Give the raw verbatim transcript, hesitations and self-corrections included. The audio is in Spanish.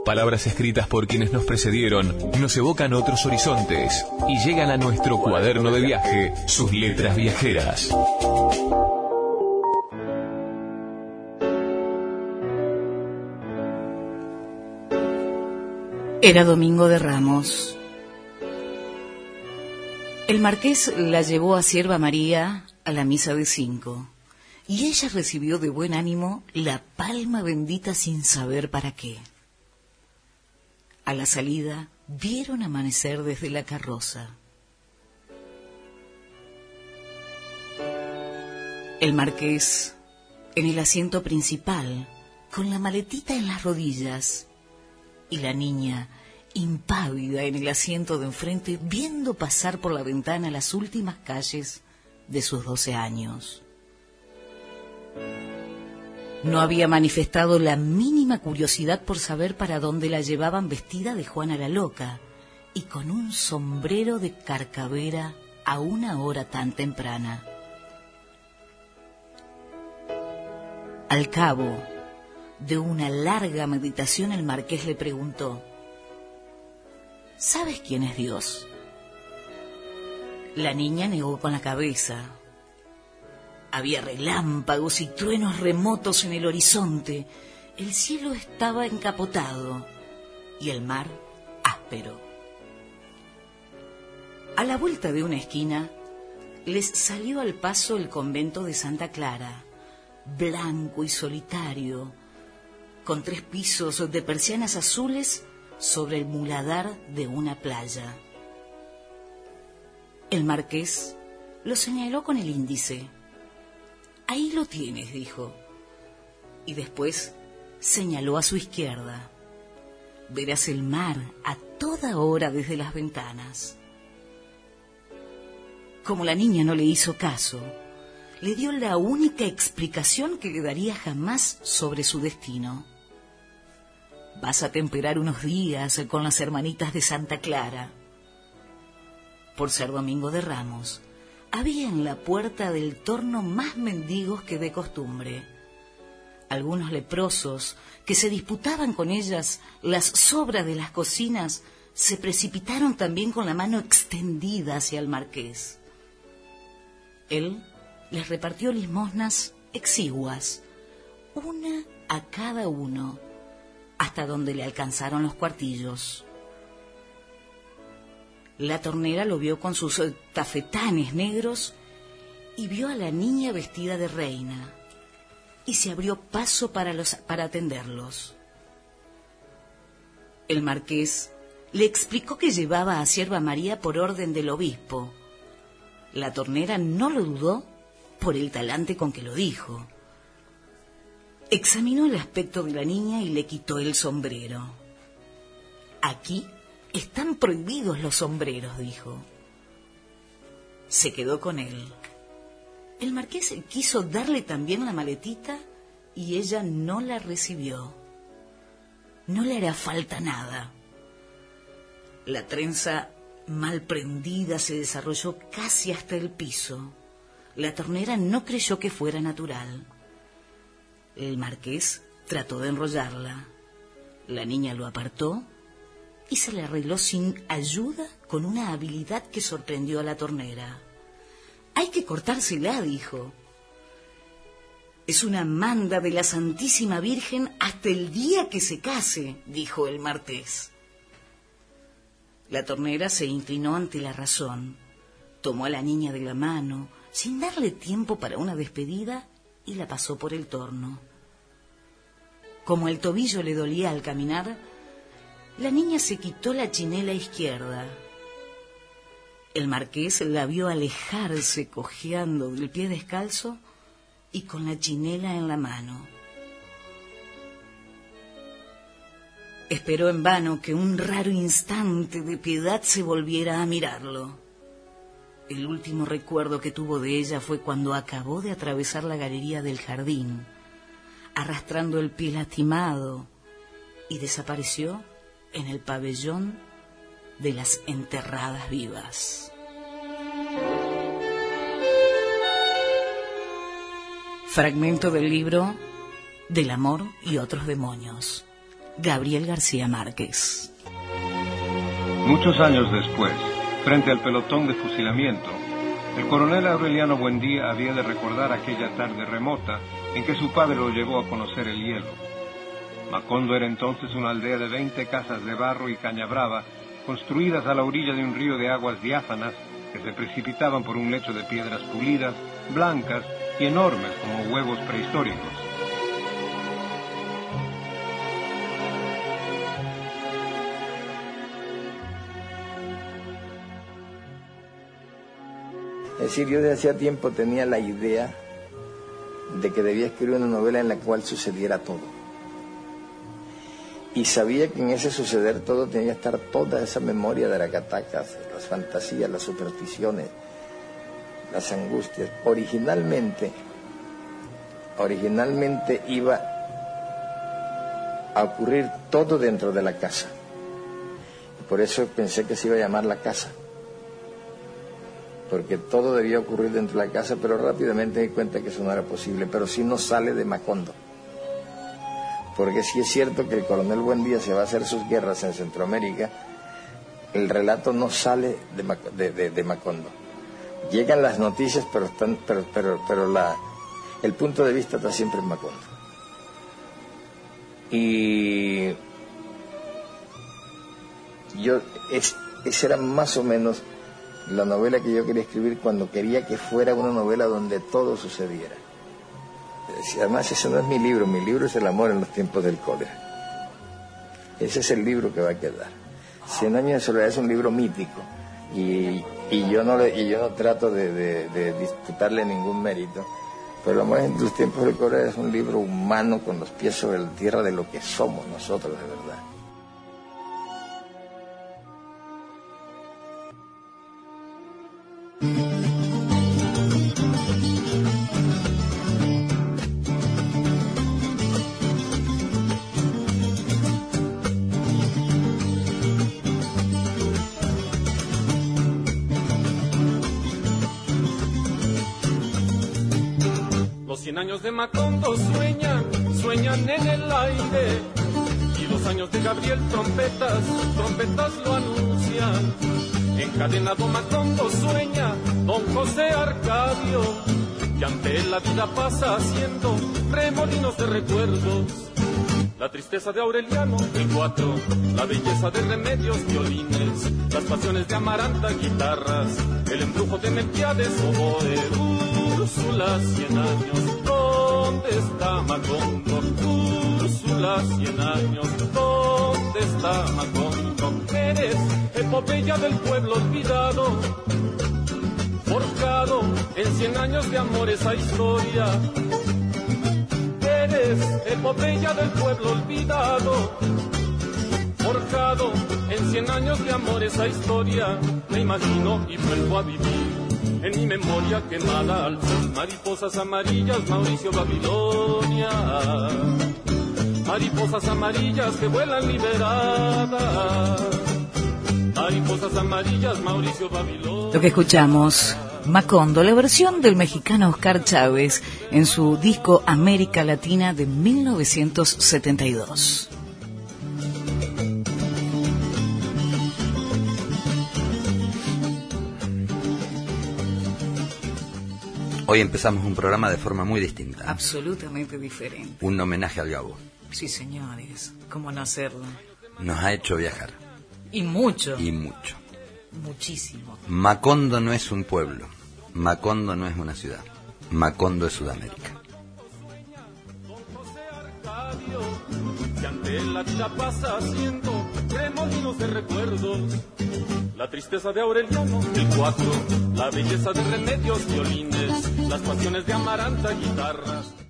palabras escritas por quienes nos precedieron nos evocan otros horizontes y llegan a nuestro cuaderno de viaje, sus letras viajeras. Era domingo de Ramos. El marqués la llevó a Sierva María a la misa de cinco, y ella recibió de buen ánimo la palma bendita sin saber para qué. A la salida vieron amanecer desde la carroza. El marqués en el asiento principal, con la maletita en las rodillas, y la niña impávida en el asiento de enfrente, viendo pasar por la ventana las últimas calles de sus doce años. No había manifestado la mínima curiosidad por saber para dónde la llevaban vestida de Juana la Loca y con un sombrero de carcabera a una hora tan temprana. Al cabo de una larga meditación, el marqués le preguntó: ¿sabes quién es Dios? La niña negó con la cabeza. Había relámpagos y truenos remotos en el horizonte. El cielo estaba encapotado y el mar áspero. A la vuelta de una esquina les salió al paso el convento de Santa Clara, blanco y solitario, con tres pisos de persianas azules sobre el muladar de una playa. El marqués lo señaló con el índice. Ahí lo tienes, dijo, y después señaló a su izquierda. Verás el mar a toda hora desde las ventanas. Como la niña no le hizo caso, le dio la única explicación que le daría jamás sobre su destino. Vas a temperar unos días con las hermanitas de Santa Clara. Por ser domingo de Ramos, había en la puerta del torno más mendigos que de costumbre. Algunos leprosos que se disputaban con ellas las sobras de las cocinas se precipitaron también con la mano extendida hacia el marqués. Él les repartió limosnas exiguas, una a cada uno, hasta donde le alcanzaron los cuartillos. La tornera lo vio con sus tafetanes negros y vio a la niña vestida de reina, y se abrió paso para, los, para atenderlos. El marqués le explicó que llevaba a Sierva María por orden del obispo. La tornera no lo dudó por el talante con que lo dijo. Examinó el aspecto de la niña y le quitó el sombrero. Aquí están prohibidos los sombreros, dijo. Se quedó con él. El marqués quiso darle también la maletita y ella no la recibió. No le hará falta nada. La trenza mal prendida se desarrolló casi hasta el piso. La tornera no creyó que fuera natural. El marqués trató de enrollarla. La niña lo apartó y se le arregló sin ayuda con una habilidad que sorprendió a la tornera. Hay que cortársela, dijo. Es una manda de la Santísima Virgen hasta el día que se case, dijo el marqués. La tornera se inclinó ante la razón, tomó a la niña de la mano, sin darle tiempo para una despedida, y la pasó por el torno. Como el tobillo le dolía al caminar, la niña se quitó la chinela izquierda. El marqués la vio alejarse cojeando del pie descalzo y con la chinela en la mano. Esperó en vano que un raro instante de piedad se volviera a mirarlo. El último recuerdo que tuvo de ella fue cuando acabó de atravesar la galería del jardín, arrastrando el pie lastimado, y desapareció en el pabellón de las enterradas vivas. Fragmento del libro Del amor y otros demonios, Gabriel García Márquez. Muchos años después, frente al pelotón de fusilamiento, el coronel Aureliano Buendía había de recordar aquella tarde remota en que su padre lo llevó a conocer el hielo. Macondo era entonces una aldea de veinte casas de barro y caña brava, construidas a la orilla de un río de aguas diáfanas que se precipitaban por un lecho de piedras pulidas, blancas y enormes como huevos prehistóricos. Es decir, yo desde hacía tiempo tenía la idea de que debía escribir una novela en la cual sucediera todo. Y sabía que en ese suceder todo tenía que estar toda esa memoria de las catacas, las fantasías, las supersticiones, las angustias. Originalmente, originalmente iba a ocurrir todo dentro de la casa. Y por eso pensé que se iba a llamar La Casa. Porque todo debía ocurrir dentro de la casa, pero rápidamente me di cuenta que eso no era posible, pero sí no sale de Macondo. Porque sí es cierto que el coronel Buendía se va a hacer sus guerras en Centroamérica, el relato no sale de, Mac- de, de, de Macondo. Llegan las noticias, pero están, pero, pero, pero la, el punto de vista está siempre en Macondo. Y yo, es, esa era más o menos la novela que yo quería escribir cuando quería que fuera una novela donde todo sucediera. Además, ese no es mi libro, mi libro es El amor en los tiempos del cólera. Ese es el libro que va a quedar. Cien años de soledad es un libro mítico y, y, yo, no le, y yo no trato de, de, de disputarle ningún mérito, pero El amor en los tiempos del cólera es un libro humano con los pies sobre la tierra de lo que somos nosotros de verdad. Los cien años de Macondo sueñan, sueñan en el aire, y los años de Gabriel trompetas, trompetas lo anuncian. Encadenado Macondo sueña don José Arcadio, que ante él la vida pasa haciendo remolinos de recuerdos. La tristeza de Aureliano, el cuatro, la belleza de Remedios, violines, las pasiones de Amaranta, guitarras, el embrujo de Melquiades, oboe, Úrsula, cien años, ¿dónde está Macondo? Úrsula, cien años, ¿dónde está Macondo? Eres epopeya del pueblo olvidado, forjado en cien años de amor esa historia. Eres epopeya del pueblo olvidado, forjado en cien años de amor esa historia. Me imagino y vuelvo a vivir en mi memoria quemada al sol. Mariposas amarillas, Mauricio Babilonia. Mariposas amarillas que vuelan liberadas. Mariposas amarillas, Mauricio Babilonia. Lo que escuchamos, Macondo, la versión del mexicano Oscar Chávez en su disco América Latina de mil novecientos setenta y dos. Hoy empezamos un programa de forma muy distinta. Absolutamente diferente. Un homenaje al Gabo. Sí, señores, ¿cómo no hacerlo? Nos ha hecho viajar. Y mucho. Y mucho. Muchísimo. Macondo no es un pueblo. Macondo no es una ciudad. Macondo es Sudamérica. Que ante la vida pasa haciendo remolinos de recuerdos. La tristeza de Aureliano, el cuatro, la belleza de Remedios, violines, las pasiones de Amaranta, guitarras.